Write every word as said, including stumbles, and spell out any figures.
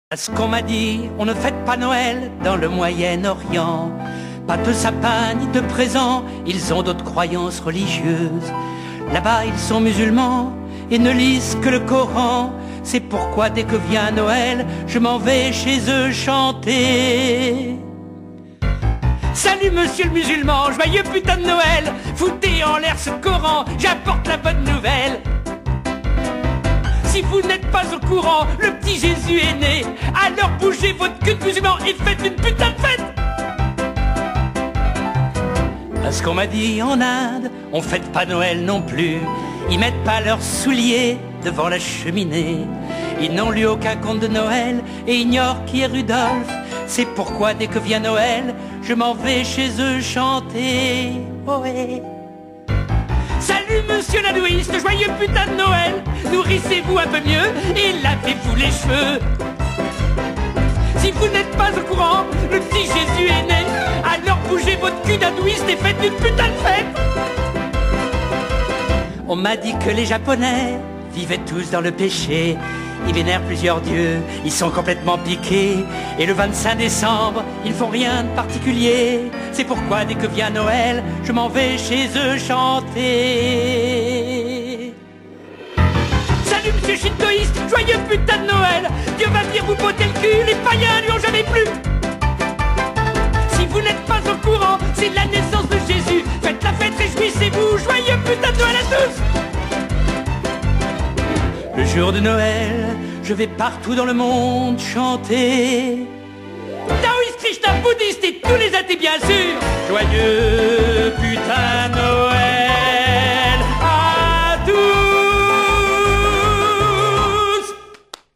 Ce qu'on m'a dit, on ne fête pas Noël dans le Moyen-Orient. Pas de sapin ni de présents, ils ont d'autres croyances religieuses. Là-bas ils sont musulmans et ne lisent que le Coran. C'est pourquoi dès que vient Noël, je m'en vais chez eux chanter. Salut monsieur le musulman, joyeux putain de Noël. Foutez en l'air ce Coran, j'apporte la bonne nouvelle. Si vous n'êtes pas au courant, le petit Jésus est né. Alors bougez votre cul de musulman et faites une putain de fête. Parce qu'on m'a dit en Inde, on fête pas Noël non plus. Ils mettent pas leurs souliers devant la cheminée. Ils n'ont lu aucun conte de Noël et ignorent qui est Rudolph. C'est pourquoi dès que vient Noël, je m'en vais chez eux chanter. Ohé. Salut monsieur l'hindouiste, joyeux putain de Noël. Nourrissez-vous un peu mieux et lavez-vous les cheveux. Si vous n'êtes pas au courant, le petit Jésus est né. Alors bougez votre cul d'hindouiste et faites une putain de fête. On m'a dit que les Japonais vivaient tous dans le péché. Ils vénèrent plusieurs dieux, ils sont complètement piqués. Et le vingt-cinq décembre, ils font rien de particulier. C'est pourquoi dès que vient Noël, je m'en vais chez eux chanter. Salut monsieur shintoïste, joyeux putain de Noël. Dieu va venir vous botter le cul, les païens lui ont jamais plu. Si vous n'êtes pas au courant, c'est la naissance de Jésus. Faites la fête, réjouissez-vous, joyeux putain de Noël à tous. Le jour de Noël, je vais partout dans le monde chanter. Taoïste, Krishna, bouddhiste et tous les athées bien sûr. Joyeux putain Noël.